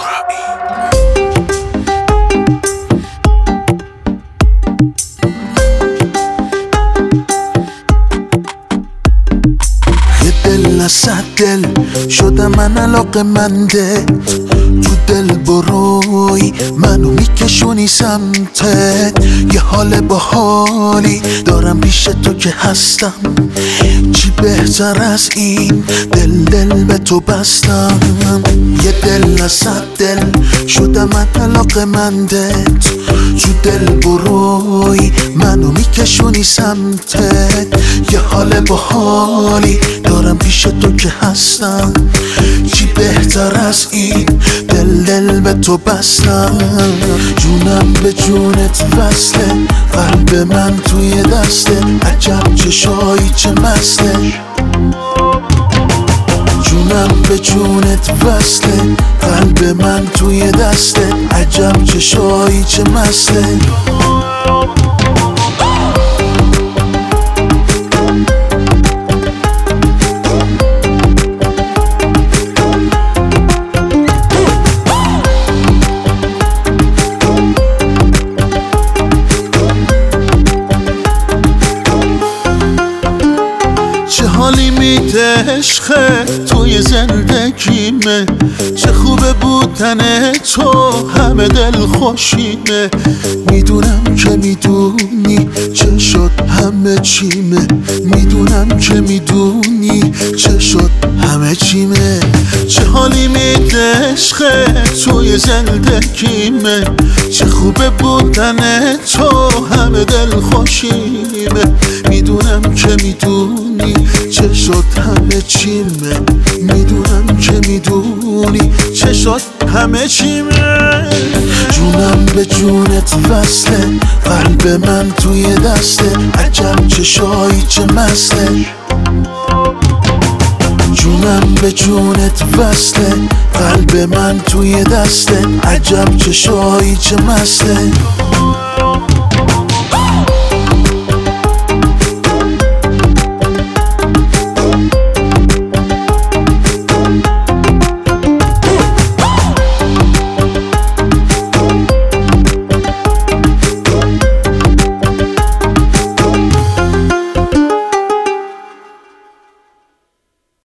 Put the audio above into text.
صد دل شدم من علاقه‌منده، تو دل بروی منو میکشونی سمتت. یه حال باحالی دارم پیش تو که هستم، چی بهتر از این دل به تو بستم. یه دل از صد دل شدم من علاقه‌مندت، تو دل بروی منو میکشونی سمتت. یه حال باحالی دارم پیش تو که هستم، چی بهتر از این دل به تو بستم. جونم به جونت وصله، قلب من توی دسته، عجب چشایی چه مسته. جونم به جونت وصله، قلب من توی دسته، عجب چشایی چه مسته. چه حالی میده عشقه توی زندگیمه، چه خوبه بودن تو همه دل خوشیمه. میدونم که میدونی چه شد همه چیمه، میدونم که میدونی چه شد همه چیمه. چه حالی میده عشقه توی زندگیمه، چه خوبه بودن تو همه دل خوشیمه. میدونم که میدونی چه شد همه چیمه، میدونم که میدونی چه شد همه چیمه. جونم به جونت وصله، قلب من توی دسته، عجب چشایی چه مسته. جونم به جونت وصله، قلب من توی دسته، عجب چشایی چه مسته.